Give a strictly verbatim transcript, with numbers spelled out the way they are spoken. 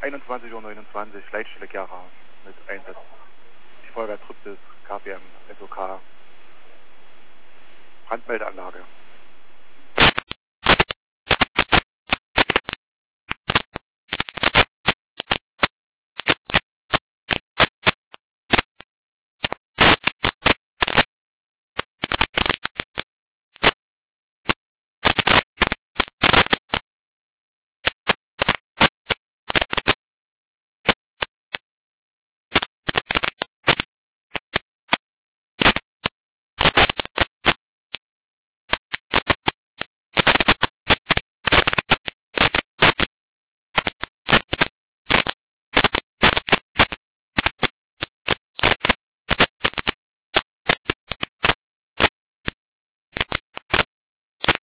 einundzwanzig Uhr neunundzwanzig, Leitstelle Gera mit Einsatz. Die Feuerwehr Trübsitz, K P M, S O K, Brandmeldeanlage.